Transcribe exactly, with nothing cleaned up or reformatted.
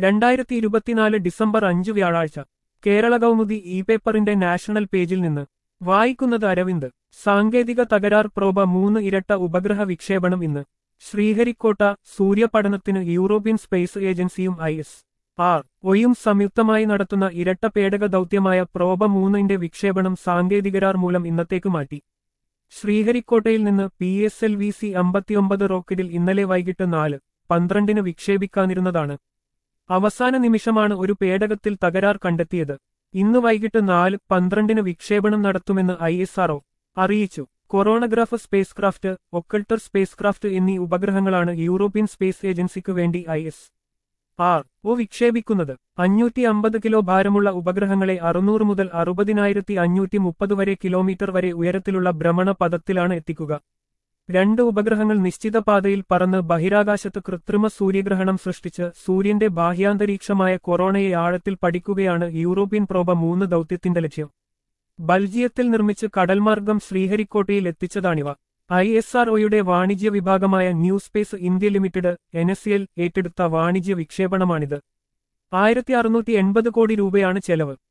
രണ്ടായിരത്തി ഇരുപത്തിനാല് ഡിസംബർ അഞ്ച് വ്യാഴാഴ്ച കേരള കൗമുദി ഇ പേപ്പറിന്റെ നാഷണൽ പേജിൽ നിന്ന് വായിക്കുന്നത് അരവിന്ദ്. സാങ്കേതിക തകരാർ പ്രോബ മൂന്ന് ഇരട്ട ഉപഗ്രഹ വിക്ഷേപണം ഇന്ന്. ശ്രീഹരിക്കോട്ട. സൂര്യപഠനത്തിന് യൂറോപ്യൻ സ്പേസ് ഏജൻസിയും ഐ എസ് ആർ ഒയും സംയുക്തമായി നടത്തുന്ന ഇരട്ട പേടക ദൗത്യമായ പ്രോബ മൂന്നിന്റെ വിക്ഷേപണം സാങ്കേതികരാർ മൂലം ഇന്നത്തേക്ക് മാറ്റി. ശ്രീഹരിക്കോട്ടയിൽ നിന്ന് P S L V C അമ്പത്തിയൊമ്പത് റോക്കറ്റിൽ ഇന്നലെ വൈകിട്ട് നാല് പന്ത്രണ്ടിന് വിക്ഷേപിക്കാനിരുന്നതാണ്. അവസാന നിമിഷമാണ് ഒരു പേടകത്തിൽ തകരാർ കണ്ടെത്തിയത്. ഇന്ന് വൈകിട്ട് നാല് പന്ത്രണ്ടിന് വിക്ഷേപണം നടത്തുമെന്ന് ഐ എസ് ആർ ഒ അറിയിച്ചു. Coronagraph spacecraft, occulter spacecraft എന്നീ ഉപഗ്രഹങ്ങളാണ് യൂറോപ്യൻ സ്പേസ് ഏജൻസിക്ക് വേണ്ടി ഐ എസ് ആർ ഒ വിക്ഷേപിക്കുന്നത്. അഞ്ഞൂറ്റി അമ്പത് കിലോ ഭാരമുള്ള ഉപഗ്രഹങ്ങളെ അറുന്നൂറ് മുതൽ അറുപതിനായിരത്തി അഞ്ഞൂറ്റി മുപ്പത് വരെ കിലോമീറ്റർ വരെ ഉയരത്തിലുള്ള ഭ്രമണ പഥത്തിലാണ് എത്തിക്കുക. രണ്ട് ഉപഗ്രഹങ്ങൾ നിശ്ചിത പാതയിൽ പറന്ന് ബഹിരാകാശത്ത് കൃത്രിമ സൂര്യഗ്രഹണം സൃഷ്ടിച്ച് സൂര്യന്റെ ബാഹ്യാന്തരീക്ഷമായ കൊറോണയെ ആഴത്തിൽ പഠിക്കുകയാണ് യൂറോപ്യൻ പ്രോബ മൂന്ന് ദൗത്യത്തിന്റെ ലക്ഷ്യം. ബൽജിയത്തിൽ നിർമ്മിച്ച് കടൽമാർഗം ശ്രീഹരിക്കോട്ടയിൽ എത്തിച്ചതാണിവ. ഐ എസ് ആർ ഒയുടെ വാണിജ്യ വിഭാഗമായ New Space India Limited N S L ഏറ്റെടുത്ത വാണിജ്യ വിക്ഷേപണമാണിത്. ആയിരത്തി അറുന്നൂറ്റി എൺപത് കോടി രൂപയാണ് ചെലവ്.